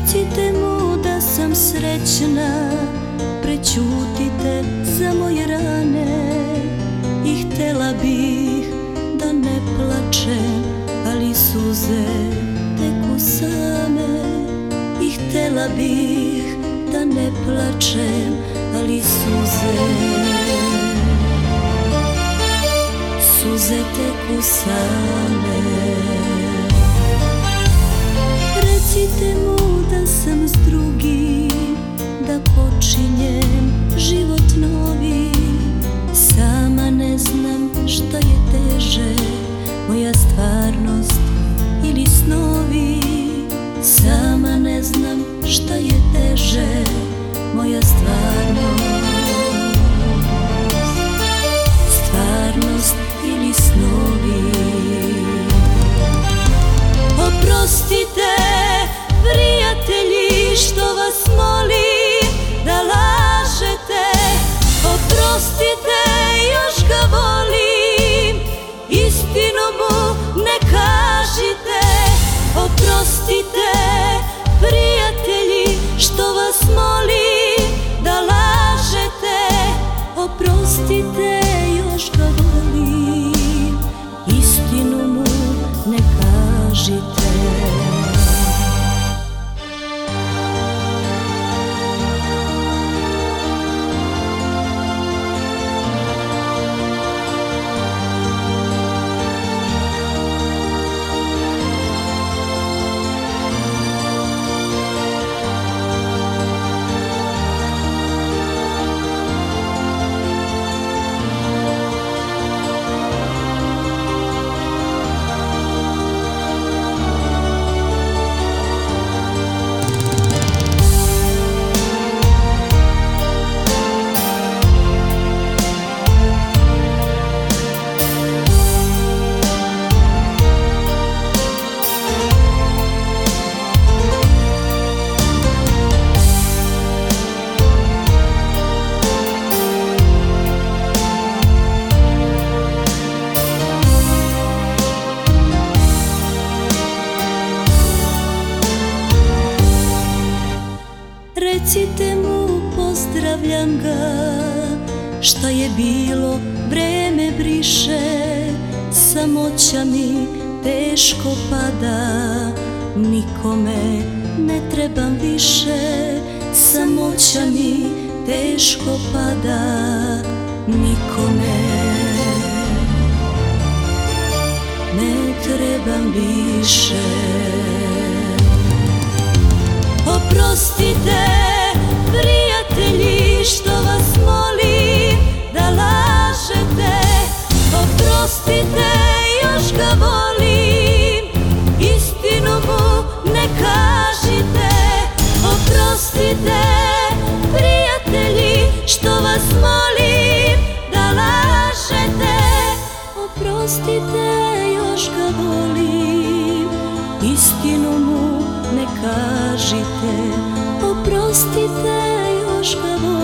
Recite mu da sam srećna, prećutite za moje rane. I htela bih da ne plačem, ali suze teku same. I htela bih da ne plačem, ali suze teku same. Recite mu da sam s drugim, da počinjem život novi. Sama ne znam šta je teže, moja stvarnost ili snovi. Sama ne znam šta je teže, moja stvarnost ili snovi. Oprostite, prijatelji, što vas molim da lažete. Oprostite, još ga volim, istinu mu ne kažite. Oprostite, prijatelji, što vas molim da lažete. Oprostite, još ga volim, istinu mu ne kažite. Recite mu pozdravljam ga, šta je bilo vreme briše. Samoća mi teško pada, nikome ne trebam više. Samoća mi teško pada, nikome ne trebam više. Oprostite, prijatelji, što vas molim da lažete. Oprostite, još ga volim, istinu mu ne kažite. Oprostite, prijatelji, što vas molim da lažete. Oprostite, još ga volim, istinu mu ne kažite. Oprostite, još ga volim.